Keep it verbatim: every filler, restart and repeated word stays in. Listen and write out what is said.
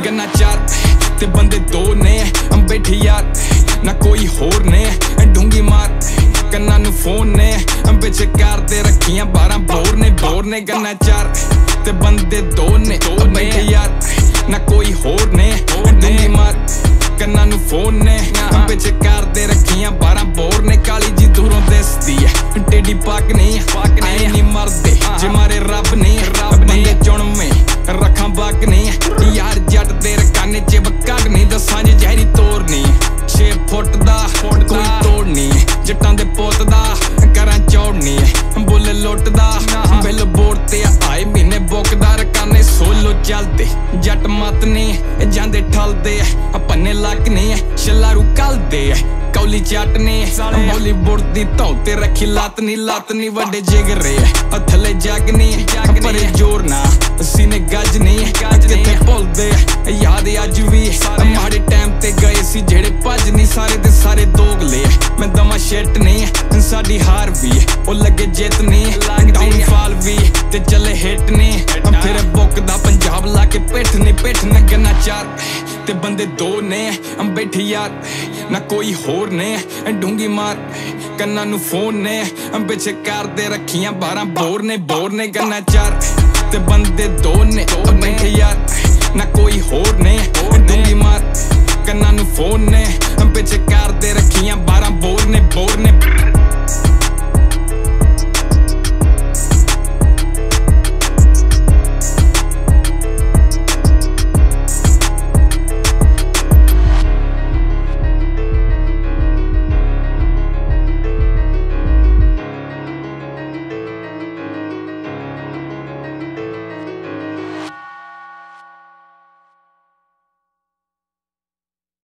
गन्ना चार ते बंदे दो ने बैठी यार ना कोई होर ने ढूंगी मार कन्ना नू फोन ने पिछे कार दे रखियां बारह बोर ने बोर ने गन्ना चार ते बंदे दो ने बैठे यार ना कोई होर ने ढूंगी मार कन्ना नू फोन ने पिछे कार दे रखियां बारह बोर ने काली जी दूरों दसदी है टेडी पाक नहीं पाक नहीं नहीं मरदे जे मारे रब नहीं रब बंदे चुन में रखा बाक नहीं यार जट दे रकाने च बकाग नहीं दसां जे जहरी तोड़ नहीं छे फुट दा कोई तोड़ नहीं जट्टां दे पुत दा करां चौड़ नहीं बुल लुटदा बिल बोर्ड ते आए महीने बुकदा रकाने सोलो चलदे जट मत नहीं जांदे ठलदे पन्ने लक नहीं छल्लारू कलदे कौली चट ने बॉलीवुड दी धौ ते रखी लत नी लत नी वड्डे जिगरे थले जग नी परे जोर ना सीने गज नी किथे भुलदे याद अज भी माड़े टाइम ते गए सी जेड़े भज नी सारे दे सारे दोगले मैं दमा शिट नहीं साडी हार भी ओ लगे जित नी डाउनफॉल भी ते चले हिट नी फिर बुकदा पंजाब ला के पिठ नी पिठ ने गन्ना चार ते बंदे दो ने बैठी यार ना कोई होर ने ढूंगी मार कन्ना नू फोन ने पिछे कार दे रखियां बारह बोर ने बोर ने गन्ना चार ते बंदे दो ने बैठे यार ना कोई होर ने ढूंगी मार कन्ना नू फोन ने पिछे कार दे रखियां बारह बोर ने बोर ने